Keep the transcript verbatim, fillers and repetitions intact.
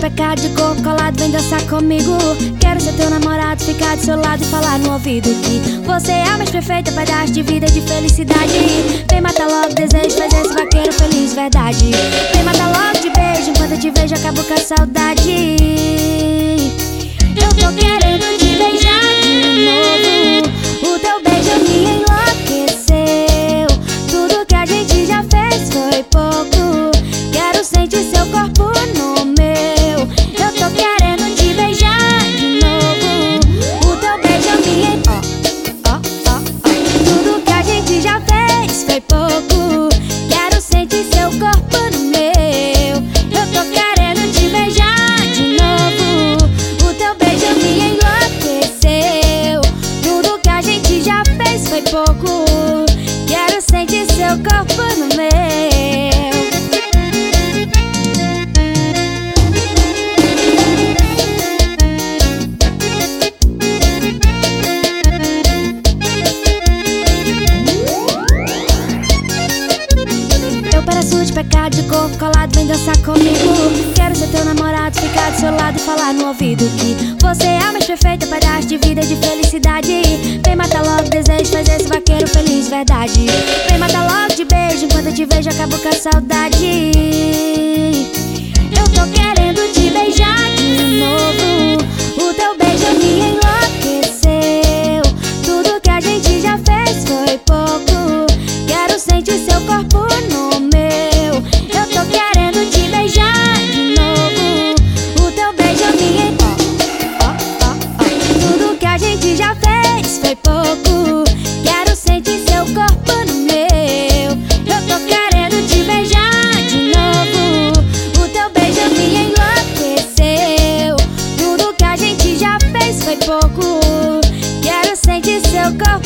pecado de corpo colado, vem dançar comigo. Quero ser teu namorado, ficar do seu lado e falar no ouvido que você é a mais perfeita, pedaço de vida e de felicidade. Vem matar logo o desejo, faz esse vaqueiro feliz, verdade. Vem matar logo de beijo, enquanto eu te vejo acabo com a saudade. Eu tô querendo te beijar de novo, o teu beijo me enlouqueceu. Tudo que a gente já fez foi pouco, quero sentir seu corpo no meu. Eu tô querendo te beijar de novo, o teu beijo me enlouqueceu. Oh, oh, oh, oh. Tudo que a gente já fez foi pouco, quero sentir seu corpo no meu. Eu tô querendo te beijar de novo, o teu beijo me enlouqueceu. Tudo que a gente já fez foi pouco, quero sentir seu corpo no meu. De pecado de corpo colado, vem dançar comigo. Quero ser teu namorado, ficar do seu lado e falar no ouvido que você é a mais perfeita, pedaço de vida e de felicidade. Vem matar logo o desejo, faz esse vaqueiro feliz, verdade. Vem matar logo de beijo, enquanto eu te vejo acabo com a saudade. Eu tô querendo te beijar de novo, o teu beijo me enlouqueceu. Tudo que a gente já fez foi pouco, quero sentir seu corpo no meu. Eu tô querendo te beijar de novo, o teu beijo me enlouqueceu. Oh, oh, oh. Tudo que a gente já fez foi pouco, quero sentir seu corpo no meu. Eu tô querendo te beijar de novo, o teu beijo me enlouqueceu. Tudo que a gente já fez foi pouco, quero sentir seu corpo